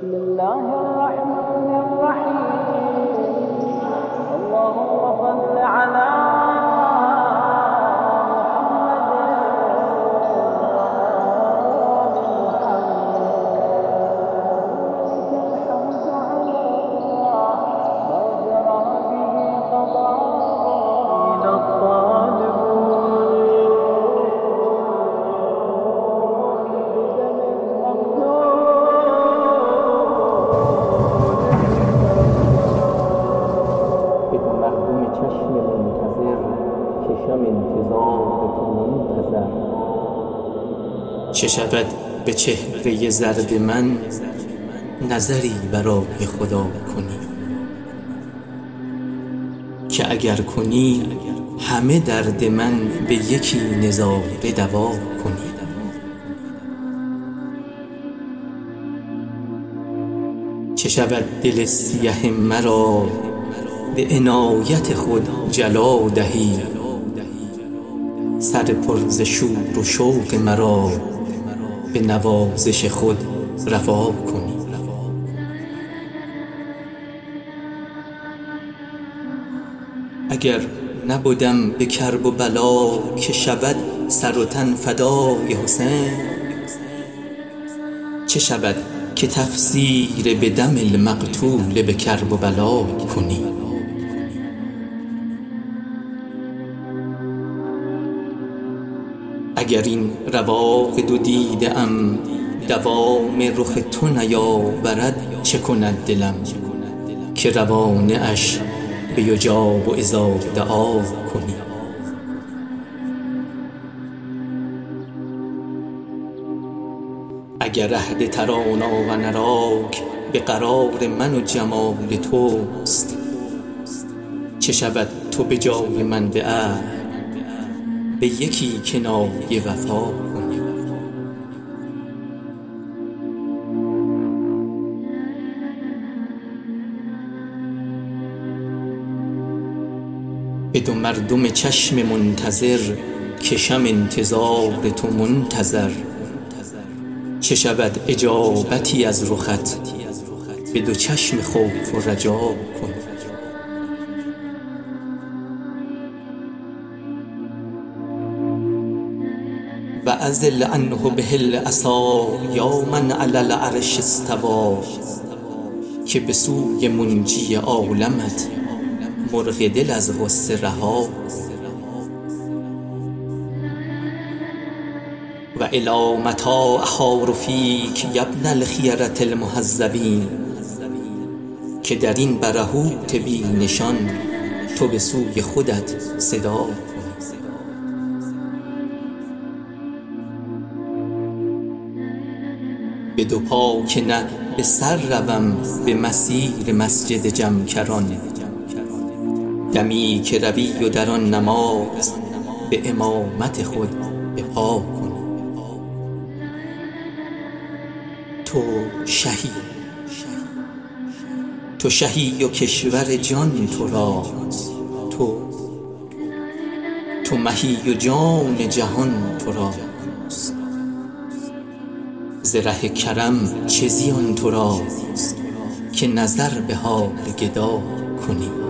بسم الله الرحمن الرحيم. اللهم صل على چه شود به چهره زرد من نظری برای خدا کنی، که اگر کنی همه درد من به یکی نظاره دوا کنی. چه شود دل سیه مرا به عنایت خود جلا دهی، سر پر ز شور و شوق مرا به نوازش خود روا کنی. اگر نبودم به کرب و بلا که شود سر و تن فدای حسین، چه شود که تفسیر به دم المقتول به کرب و بلا کنی. اگر این رواق دو دیده ام دوام رخ تو نیاورد، چه کند دلم که روانه اش به یجاب و اذا دعا کنی. اگر عهد ترانا و نراک به قرار من و جمال توست، چه شود تو به جای من به عهد به یکی کنایه وفا کنی. به دو مردم چشم منتظر کشم انتظار تو منتظر، چه شود اجابتی از رخت به دو چشم خوف و رجا کنی. و ازل عنه به العصا یا من علی العرش استوی، که به سوی منجی عالمت مرغ دل از غصه رها. و الی متی احار فیک یا ابن الخیرة المهذبین، که در این برهوت بی نشان تو به سوی خودت صدا کنی. به دو پا که نه به سر روم به مسیر مسجد جمکران، دمی که روی و در آن نماز به امامت خود به پا کنی. تو شهی و کشور جان تو راست، تو مهی و جان جهان تو راست. ز ره کرم چه زیان تو راست که نظر به حال گدا کنی.